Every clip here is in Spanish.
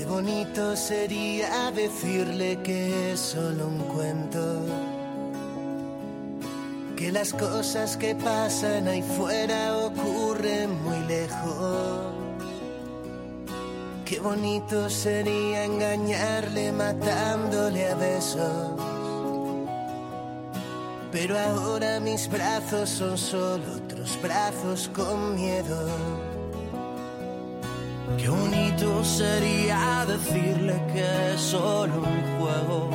bonito sería decirle que es solo un cuento, que las cosas que pasan ahí fuera ocurren muy lejos. Qué bonito sería engañarle matándole a besos, pero ahora mis brazos son solo otros brazos con miedo. Qué bonito sería decirle que es solo un juego,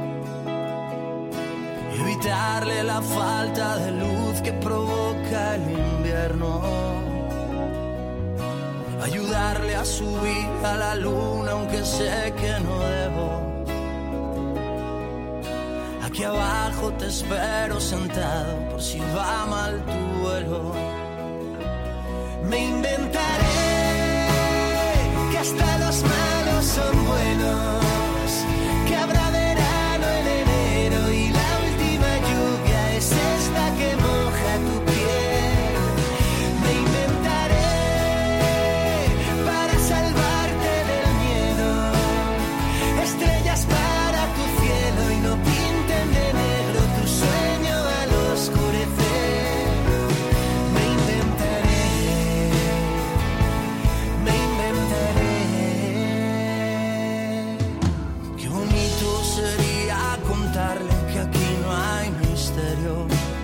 evitarle la falta de luz que provoca el invierno, ayudarle a subir a la luna aunque sé que no debo. Aquí abajo te espero sentado por si va mal tu vuelo. Me inventaré que hasta los malos son buenos, que habrá verano en enero y la última lluvia es esta que moja tu piel. Me inventaré para salvarte del miedo estrellas para tu cielo y no pinten de negro tu sueño al oscurecer. Me inventaré. Qué bonito sería contarle que aquí no hay misterio,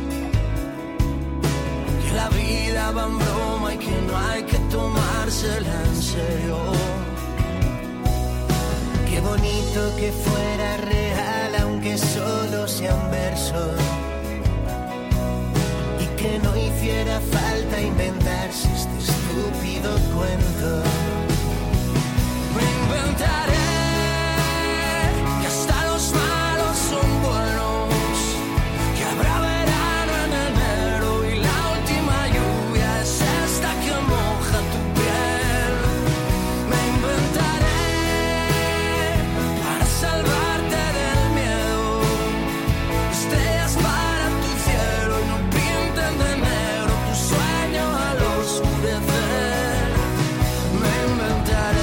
que la vida va en broma y que no hay que tomársela en serio. Qué bonito que fuera real aunque solo sean versos, y que no hiciera falta inventarse este estúpido cuento. Me inventaré que hasta los malos son buenos, que habrá verano en enero y la última lluvia es esta que moja tu piel. Me inventaré para salvarte del miedo estrellas para tu cielo y no pinten de negro tu sueño al oscurecer. Me inventaré.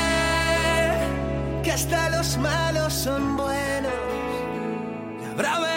Hasta los malos son buenos, que habrá